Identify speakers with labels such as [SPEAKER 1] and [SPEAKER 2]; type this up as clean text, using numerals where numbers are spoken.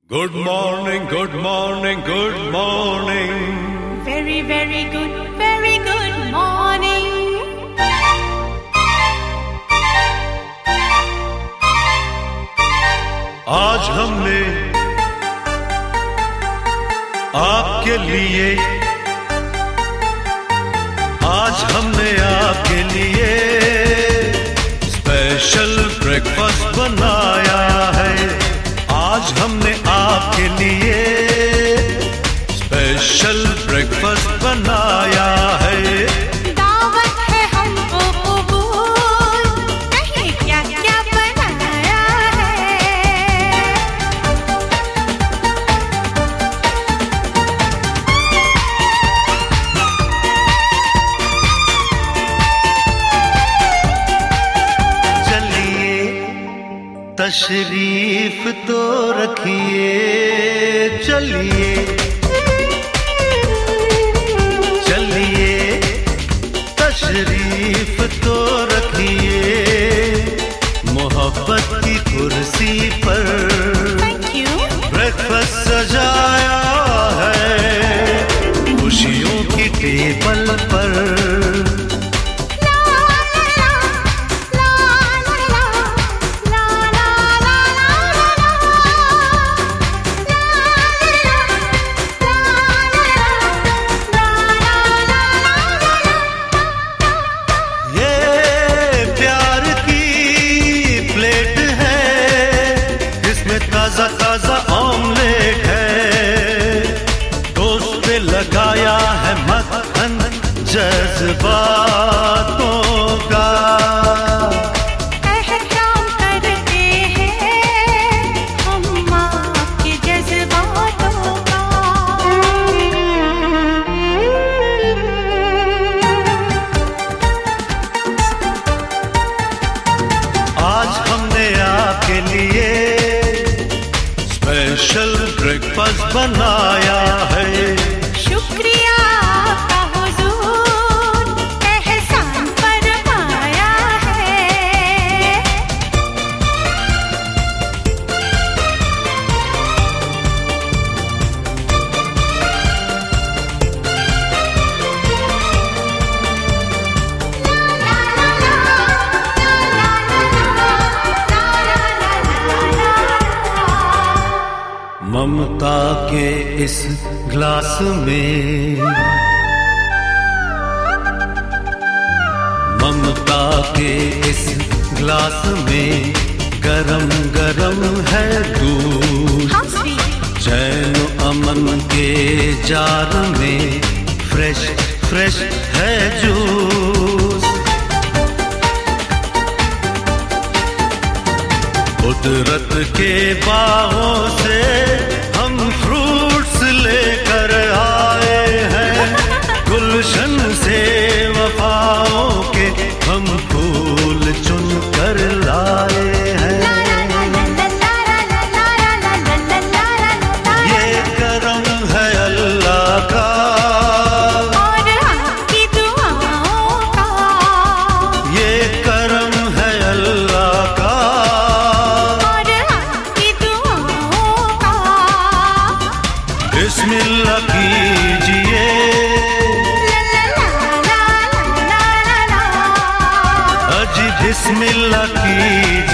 [SPEAKER 1] Good morning, good morning, good morning.
[SPEAKER 2] Very, very good morning.
[SPEAKER 1] आज हमने आपके लिए स्पेशल ब्रेकफास्ट बनाया है। आज हमने आपके लिए स्पेशल ब्रेकफास्ट बनाया है।
[SPEAKER 2] दावत है हमको कबूल, नहीं क्या क्या बनाया है।
[SPEAKER 1] चलिए तशरीफ तो रखिए, चलिए तशरीफ तो रखिए, मोहब्बत की कुर्सी पर ब्रेकफास्ट सजाया है, खुशियों की टेबल पर। ताजा ऑमलेट है, टोस्ट पे लगाया है मक्खन जज्बातों का।
[SPEAKER 2] एहतराम करते हैं हम आपके जज्बातों का।
[SPEAKER 1] आज हमने आपके लिए स्पेशल ब्रेकफास्ट बनाया है।
[SPEAKER 2] शुक्रिया आपका हुजूर, एहसान फरमाया है।
[SPEAKER 1] ममता के इस ग्लास में, ममता के इस ग्लास में गरम गरम है दूध। चैन अमन के जार में फ्रेश फ्रेश है जूस। कुदरत के बागों से हम फ्रूट्स लेकर आए हैं, गुलशन से वफाओं के हम फूल चुन कर लाए हैं। ये करम है अल्लाह का
[SPEAKER 2] और आपकी दुआओं का।
[SPEAKER 1] ये करम है अल्लाह का। बिस्मिल्लाह कीजिए, अजी बिस्मिल्लाह कीजिए।